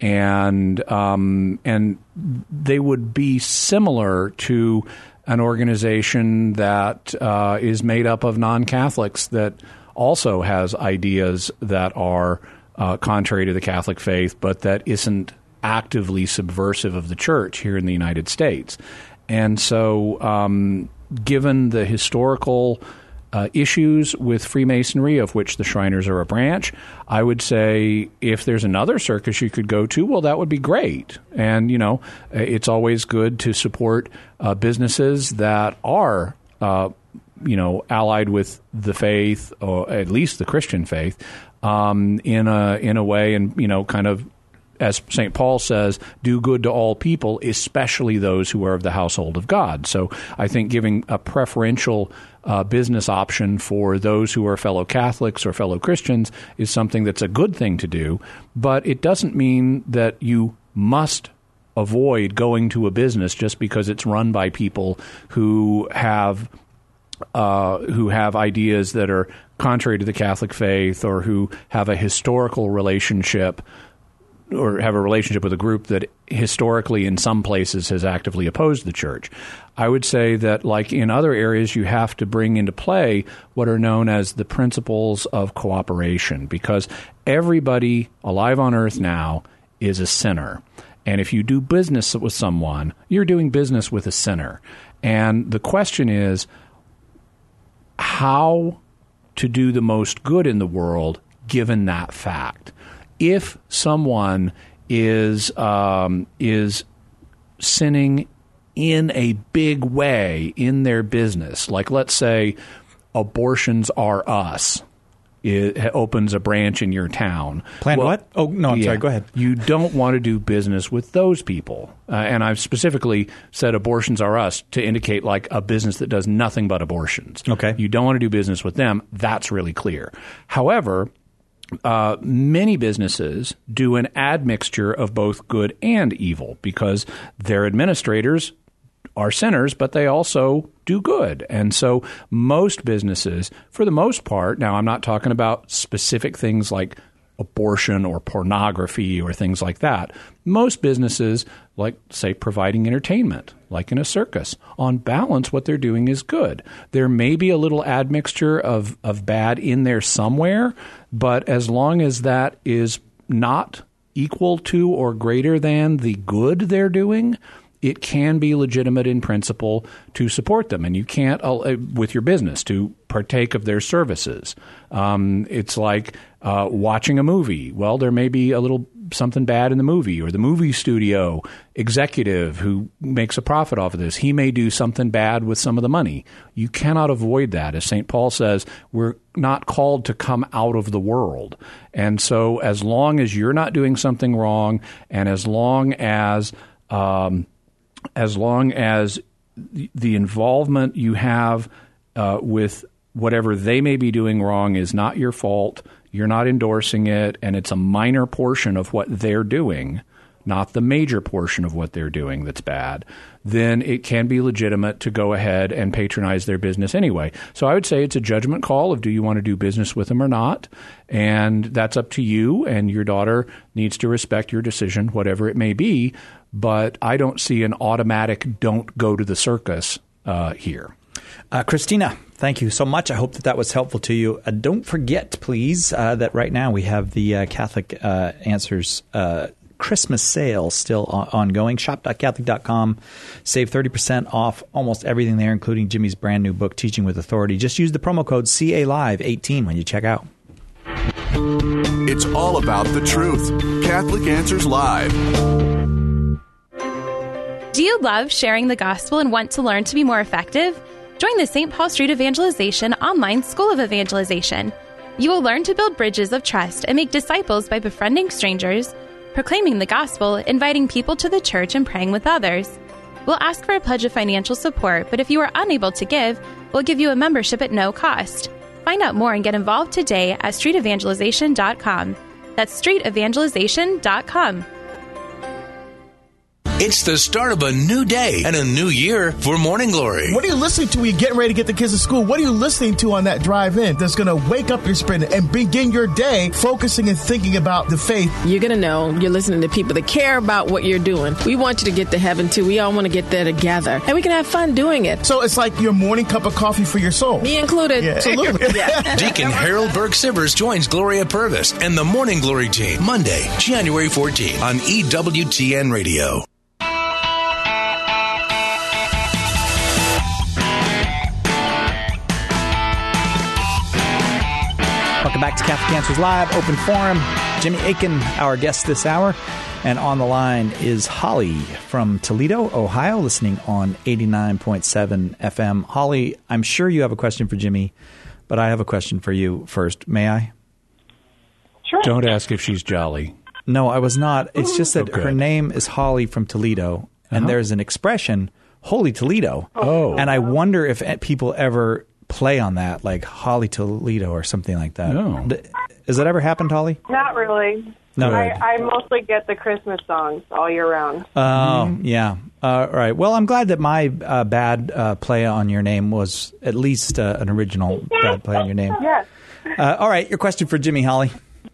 S2: and um, and they would be similar to an organization that uh, is made up of non-Catholics that also has ideas that are uh, contrary to the Catholic faith, but that isn't actively subversive of the church here in the United States. And so um, given the historical uh, issues with Freemasonry, of which the Shriners are a branch, I would say if there's another circus you could go to, well, that would be great. And, you know, it's always good to support uh, businesses that are, uh, you know, allied with the faith, or at least the Christian faith, um, in a in a way, and, you know, kind of, as Saint Paul says, do good to all people, especially those who are of the household of God. So I think giving a preferential uh, business option for those who are fellow Catholics or fellow Christians is something that's a good thing to do, but it doesn't mean that you must avoid going to a business just because it's run by people who have uh, who have ideas that are contrary to the Catholic faith, or who have a historical relationship or have a relationship with a group that historically in some places has actively opposed the church. I would say that, like in other areas, you have to bring into play what are known as the principles of cooperation, because everybody alive on earth now is a sinner. And if you do business with someone, you're doing business with a sinner. And the question is how to do the most good in the world given that fact. If someone is um, is sinning in a big way in their business, like let's say Abortions Are Us, it opens a branch in your town.
S1: Planned
S2: well,
S1: what? Oh, no, I'm
S2: yeah,
S1: sorry. Go ahead.
S2: You don't want to do business with those people. Uh, and I've specifically said Abortions Are Us to indicate like a business that does nothing but abortions.
S1: Okay.
S2: You don't want to do business with them. That's really clear. However, Uh, many businesses do an admixture of both good and evil because their administrators are sinners, but they also do good. And so most businesses, for the most part, now I'm not talking about specific things like abortion or pornography or things like that. Most businesses, like, say, providing entertainment, like in a circus, on balance, what they're doing is good. There may be a little admixture of, of bad in there somewhere, but as long as that is not equal to or greater than the good they're doing, it can be legitimate in principle to support them, and you can't, uh, with your business, to partake of their services. Um, it's like uh, watching a movie. Well, there may be a little something bad in the movie, or the movie studio executive who makes a profit off of this, he may do something bad with some of the money. You cannot avoid that. As Saint Paul says, we're not called to come out of the world. And so as long as you're not doing something wrong, and as long as um, as long as the involvement you have uh, with whatever they may be doing wrong is not your fault, you're not endorsing it, and it's a minor portion of what they're doing, not the major portion of what they're doing that's bad, then it can be legitimate to go ahead and patronize their business anyway. So I would say it's a judgment call of do you want to do business with them or not, and that's up to you, and your daughter needs to respect your decision, whatever it may be, but I don't see an automatic don't go to the circus uh, here.
S1: Uh, Christina, thank you so much. I hope that that was helpful to you. Uh, don't forget, please, uh, that right now we have the uh, Catholic uh, Answers uh, Christmas sale still on- ongoing. shop dot catholic dot com. Save thirty percent off almost everything there, including Jimmy's brand new book, Teaching with Authority. Just use the promo code C A Live eighteen when you check out.
S16: It's all about the truth. Catholic Answers Live.
S17: Do you love sharing the gospel and want to learn to be more effective? Join the Saint Paul Street Evangelization online School of Evangelization. You will learn to build bridges of trust and make disciples by befriending strangers, proclaiming the gospel, inviting people to the church, and praying with others. We'll ask for a pledge of financial support, but if you are unable to give, we'll give you a membership at no cost. Find out more and get involved today at street evangelization dot com. That's street evangelization dot com.
S18: It's the start of a new day and a new year for Morning Glory.
S19: What are you listening to when you're getting ready to get the kids to school? What are you listening to on that drive in that's going to wake up your spirit and begin your day focusing and thinking about the faith?
S20: You're going to know you're listening to people that care about what you're doing. We want you to get to heaven, too. We all want to get there together. And we can have fun doing it.
S19: So it's like your morning cup of coffee for your soul.
S20: Me included.
S19: Yeah.
S20: Absolutely. Yeah.
S18: Deacon Harold Burke-Sivers joins Gloria Purvis and the Morning Glory team Monday, January fourteenth on E W T N Radio.
S1: Welcome back to Catholic Answers Live, Open Forum. Jimmy Akin, our guest this hour. And on the line is Holly from Toledo, Ohio, listening on eighty-nine point seven F M. Holly, I'm sure you have a question for Jimmy, but I have a question for you first. May I?
S2: Sure. Don't ask if she's jolly.
S1: No, I was not. It's just that
S2: Okay.
S1: her name is Holly from Toledo, and
S2: Uh-huh.
S1: there's an expression, Holy Toledo.
S2: Oh.
S1: And I wonder if people ever play on that, like Holly Toledo or something like that.
S2: No.
S1: D- Has that ever happened, Holly?
S21: Not really.
S1: No.
S21: I, I mostly get the Christmas songs all year round.
S1: Oh, yeah. Uh, all right. Well, I'm glad that my uh, bad uh, play on your name was at least uh, an original bad play on your name.
S21: Yes.
S1: Uh, all right. Your question for Jimmy, Holly.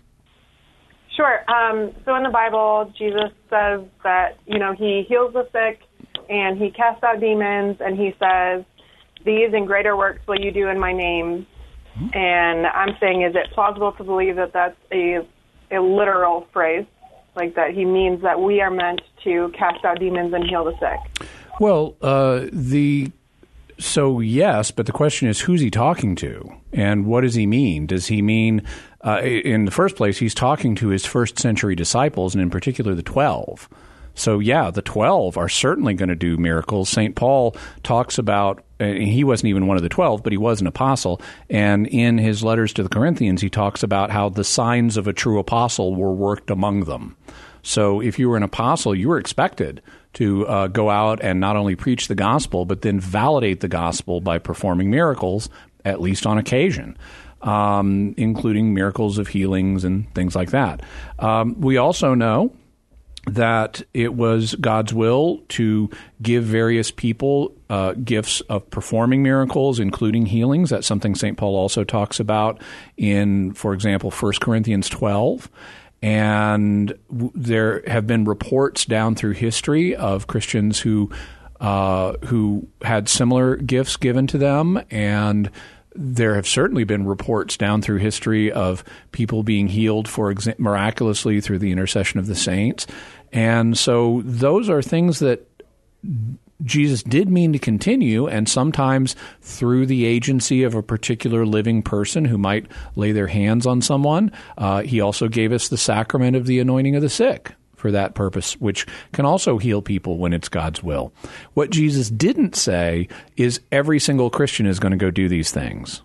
S21: Sure. Um, so in the Bible, Jesus says that, you know, he heals the sick and he casts out demons, and he says, these and greater works will you do in my name. And I'm saying, is it plausible to believe that that's a, a literal phrase, like that he means that we are meant to cast out demons and heal the sick?
S2: Well, uh, the so yes, but the question is, who's he talking to, and what does he mean? Does he mean, uh, in the first place, he's talking to his first century disciples, and in particular the twelve. So yeah, the twelve are certainly going to do miracles. Saint Paul talks about, and he wasn't even one of the twelve, but he was an apostle. And in his letters to the Corinthians, he talks about how the signs of a true apostle were worked among them. So if you were an apostle, you were expected to uh, go out and not only preach the gospel, but then validate the gospel by performing miracles, at least on occasion, um, including miracles of healings and things like that. Um, we also know that it was God's will to give various people uh, gifts of performing miracles, including healings. That's something Saint Paul also talks about in, for example, First Corinthians twelve. And w- there have been reports down through history of Christians who uh, who had similar gifts given to them, and there have certainly been reports down through history of people being healed, for exa- miraculously through the intercession of the saints. And so those are things that Jesus did mean to continue, and sometimes through the agency of a particular living person who might lay their hands on someone. Uh, he also gave us the sacrament of the anointing of the sick for that purpose, which can also heal people when it's God's will. What Jesus didn't say is every single Christian is going to go do these things.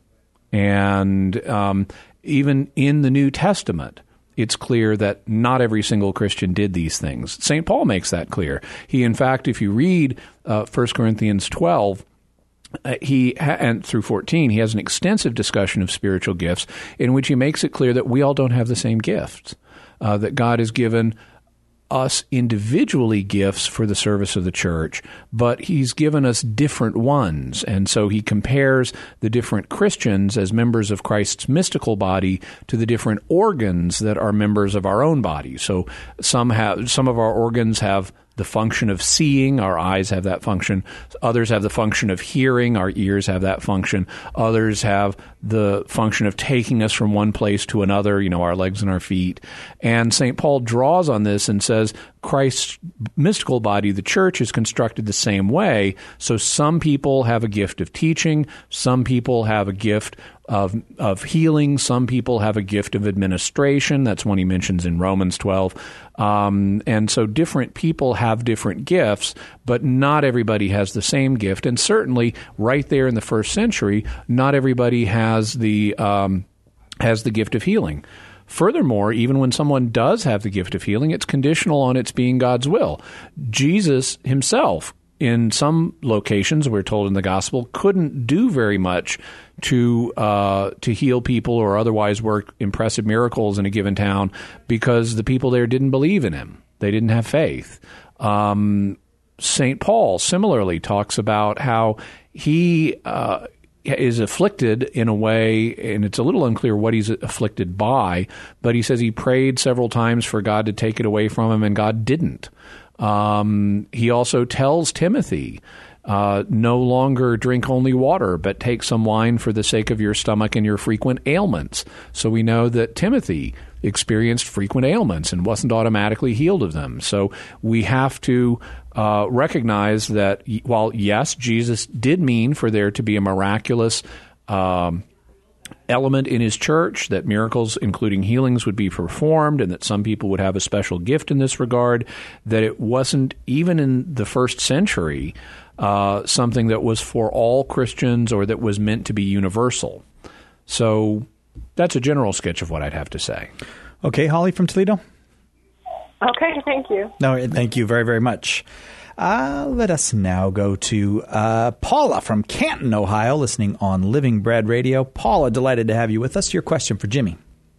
S2: And um, even in the New Testament, it's clear that not every single Christian did these things. Saint Paul makes that clear. He, in fact, if you read uh, First Corinthians twelve, uh, he ha- and through fourteen, he has an extensive discussion of spiritual gifts in which he makes it clear that we all don't have the same gifts, uh, that God has given us individually gifts for the service of the church, but he's given us different ones. And so he compares the different Christians as members of Christ's mystical body to the different organs that are members of our own body. So some have, some of our organs have the function of seeing. Our eyes have that function. Others have the function of hearing. Our ears have that function. Others have the function of taking us from one place to another, you know, our legs and our feet. And Saint Paul draws on this and says Christ's mystical body, the church, is constructed the same way. So some people have a gift of teaching. Some people have a gift of of healing. Some people have a gift of administration. That's one he mentions in Romans twelve. Um, and so different people have different gifts, but not everybody has the same gift. And certainly right there in the first century, not everybody has the um, has the gift of healing. Furthermore, even when someone does have the gift of healing, it's conditional on its being God's will. Jesus himself, in some locations, we're told in the gospel, couldn't do very much to uh, to heal people or otherwise work impressive miracles in a given town because the people there didn't believe in him. They didn't have faith. Um, Saint Paul similarly talks about how he uh, is afflicted in a way, and it's a little unclear what he's afflicted by, but he says he prayed several times for God to take it away from him, and God didn't. Um, he also tells Timothy, uh, no longer drink only water, but take some wine for the sake of your stomach and your frequent ailments. So we know that Timothy experienced frequent ailments and wasn't automatically healed of them. So we have to uh, recognize that while, yes, Jesus did mean for there to be a miraculous um element in his church, that miracles, including healings, would be performed, and that some people would have a special gift in this regard, that it wasn't, even in the first century, uh, something that was for all Christians or that was meant to be universal. So that's a general sketch of what I'd have to say.
S1: Okay, Holly from Toledo?
S21: Okay, thank you.
S1: No, thank you very, very much. Uh, let us now go to uh, Paula from Canton, Ohio, listening on Living Bread Radio. Paula, delighted to have you with us. Your question for Jimmy.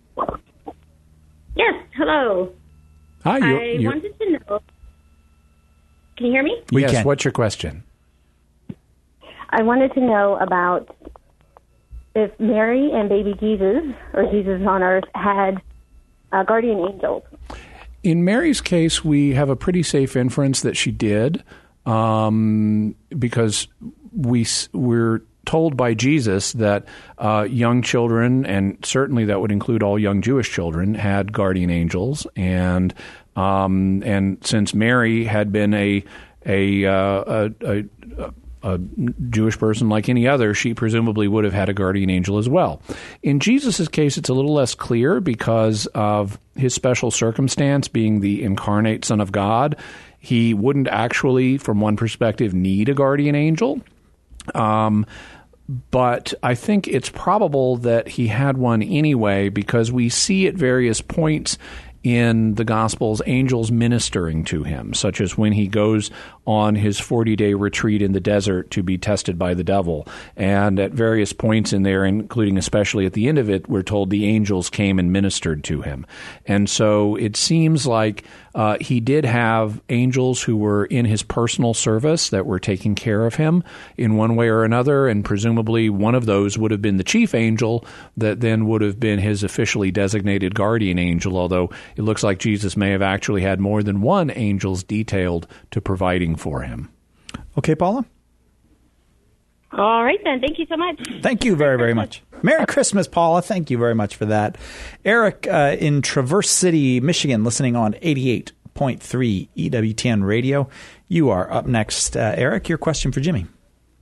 S3: Yes, hello.
S2: Hi, you're,
S3: I
S2: you're,
S3: wanted to know. Can you hear me?
S2: We yes, can. What's your question?
S3: I wanted to know about if Mary and baby Jesus, or Jesus on earth, had uh, guardian angels.
S2: In Mary's case, we have a pretty safe inference that she did, um, because we we're told by Jesus that uh, young children, and certainly that would include all young Jewish children, had guardian angels, and um, and since Mary had been a a, uh, a, a, a Jewish person like any other, she presumably would have had a guardian angel as well. In Jesus' case, it's a little less clear because of his special circumstance, being the incarnate Son of God. He wouldn't actually, from one perspective, need a guardian angel. Um, but I think it's probable that he had one anyway, because we see at various points in the Gospels angels ministering to him, such as when he goes on his forty-day retreat in the desert to be tested by the devil. And at various points in there, including especially at the end of it, we're told the angels came and ministered to him. And so it seems like uh, he did have angels who were in his personal service that were taking care of him in one way or another, and presumably one of those would have been the chief angel that then would have been his officially designated guardian angel, although it looks like Jesus may have actually had more than one angels detailed to providing for him.
S1: Okay, Paula?
S3: All right, then. Thank you so much.
S1: Thank you very, very much. Merry Christmas, Paula. Thank you very much for that. Eric uh, in Traverse City, Michigan, listening on eighty-eight point three E W T N Radio. You are up next. Uh, Eric, your question for Jimmy.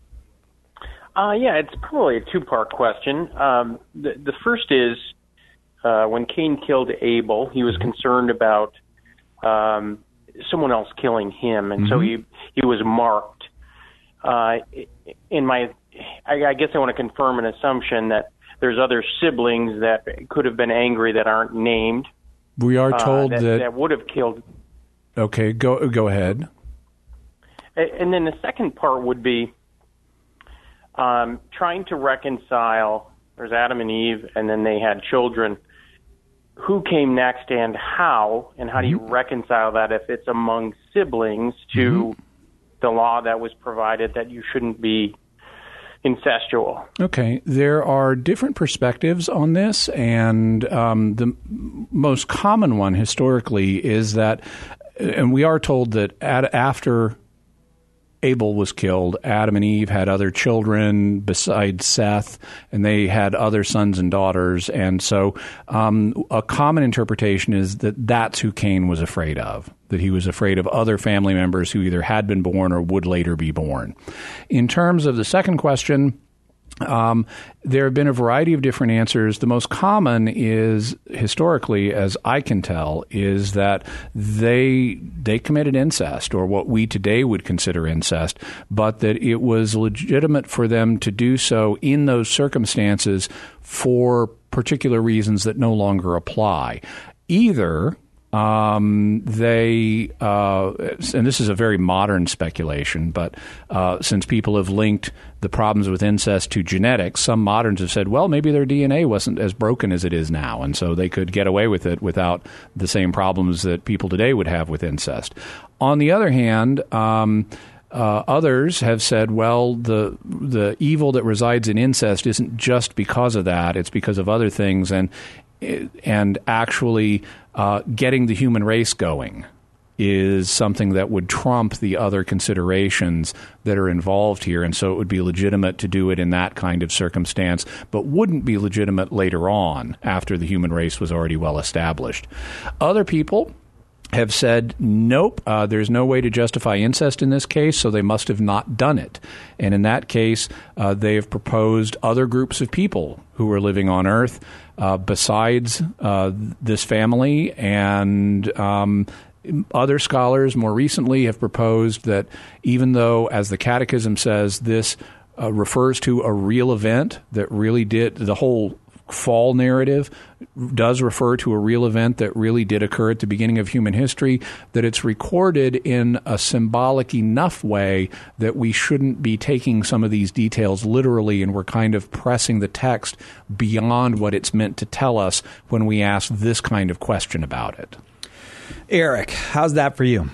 S4: Uh, yeah, it's probably a two-part question. Um, the, the first is, uh, when Cain killed Abel, he was concerned about um, someone else killing him, and mm-hmm. so he he was marked. Uh, in my, I, I guess I want to confirm an assumption that there's other siblings that could have been angry that aren't named.
S2: We are told
S4: uh, that,
S2: that
S4: that would have killed.
S2: Okay, go go ahead.
S4: And then the second part would be um, trying to reconcile. There's Adam and Eve, and then they had children. Who came next, and how, and how do you reconcile that if it's among siblings to mm-hmm. the law that was provided that you shouldn't be incestual?
S2: Okay, there are different perspectives on this, and um, the m- most common one historically is that, and we are told that ad- after Abel was killed, Adam and Eve had other children besides Seth, and they had other sons and daughters. And so um, a common interpretation is that that's who Cain was afraid of, that he was afraid of other family members who either had been born or would later be born. In terms of the second question, Um, there have been a variety of different answers. The most common is, historically, as I can tell, is that they they committed incest, or what we today would consider incest, but that it was legitimate for them to do so in those circumstances for particular reasons that no longer apply. Either Um, they, uh, and this is a very modern speculation, but uh, since people have linked the problems with incest to genetics, some moderns have said, well, maybe their D N A wasn't as broken as it is now, and so they could get away with it without the same problems that people today would have with incest. On the other hand, um, Uh, others have said, well, the the evil that resides in incest isn't just because of that; it's because of other things, and and actually uh, getting the human race going is something that would trump the other considerations that are involved here, and so it would be legitimate to do it in that kind of circumstance, but wouldn't be legitimate later on after the human race was already well established. Other people have said, nope, uh, there's no way to justify incest in this case, so they must have not done it. And in that case, uh, they have proposed other groups of people who are living on Earth uh, besides uh, this family, and um, other scholars more recently have proposed that even though, as the Catechism says, this uh, refers to a real event that really did, the whole fall narrative does refer to a real event that really did occur at the beginning of human history, that it's recorded in a symbolic enough way that we shouldn't be taking some of these details literally, and we're kind of pressing the text beyond what it's meant to tell us when we ask this kind of question about it.
S1: Eric, how's that for you?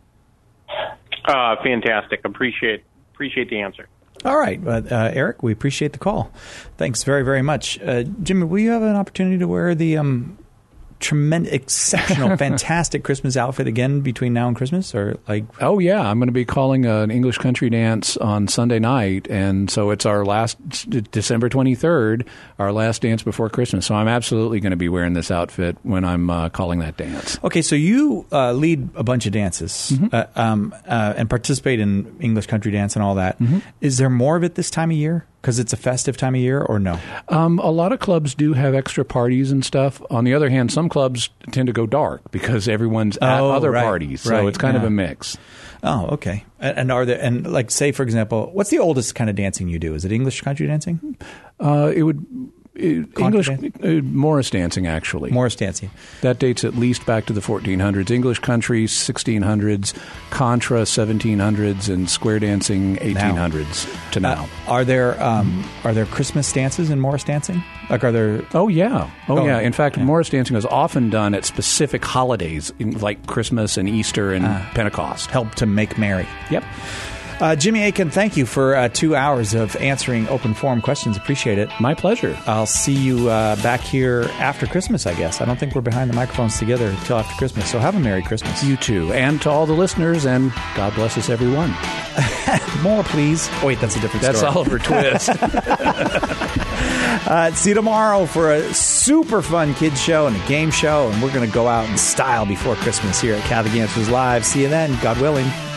S4: Uh, fantastic. Appreciate appreciate the answer.
S1: All right, uh, Eric, we appreciate the call. Thanks very, very much. Uh, Jimmy, will you have an opportunity to wear the um, tremendous, exceptional, fantastic Christmas outfit again between now and Christmas? Or like,
S2: oh yeah, I'm going to be calling an English country dance on Sunday night, and so it's our last December twenty-third, our last dance before Christmas. So I'm absolutely going to be wearing this outfit when I'm uh, calling that dance.
S1: Okay, so you uh, lead a bunch of dances mm-hmm. uh, um, uh, and participate in English country dance and all that. Mm-hmm. Is there more of it this time of year? Because it's a festive time of year, or no?
S2: Um, a lot of clubs do have extra parties and stuff. On the other hand, some clubs tend to go dark because everyone's at
S1: oh,
S2: other
S1: right,
S2: parties, so
S1: right,
S2: it's kind
S1: yeah.
S2: of a mix.
S1: Oh, okay. And, and are there, and like, say for example, what's the oldest kind of dancing you do? Is it English country dancing?
S2: Uh, it would. English uh, Morris dancing, actually.
S1: Morris dancing.
S2: That dates at least back to the fourteen hundreds. English country, sixteen hundreds. Contra, seventeen hundreds. And square dancing, eighteen hundreds now. to now.
S1: Uh, are there um, are there Christmas dances in Morris dancing? Like, are there?
S2: Oh, yeah. Oh, oh yeah. In fact,
S1: yeah.
S2: Morris dancing is often done at specific holidays, like Christmas and Easter and uh, Pentecost.
S1: Help to make merry.
S2: Yep.
S1: Uh, Jimmy Akin, thank you for uh, two hours of answering open forum questions. Appreciate it.
S2: My pleasure.
S1: I'll see you uh, back here after Christmas, I guess. I don't think we're behind the microphones together until after Christmas. So have a Merry Christmas.
S2: You too. And to all the listeners, and God bless us, everyone.
S1: More, please. Oh, wait, that's a different
S2: that's
S1: story.
S2: That's Oliver Twist.
S1: uh, see you tomorrow for a super fun kids show and a game show. And we're going to go out in style before Christmas here at Catholic Answers Live. See you then, God willing.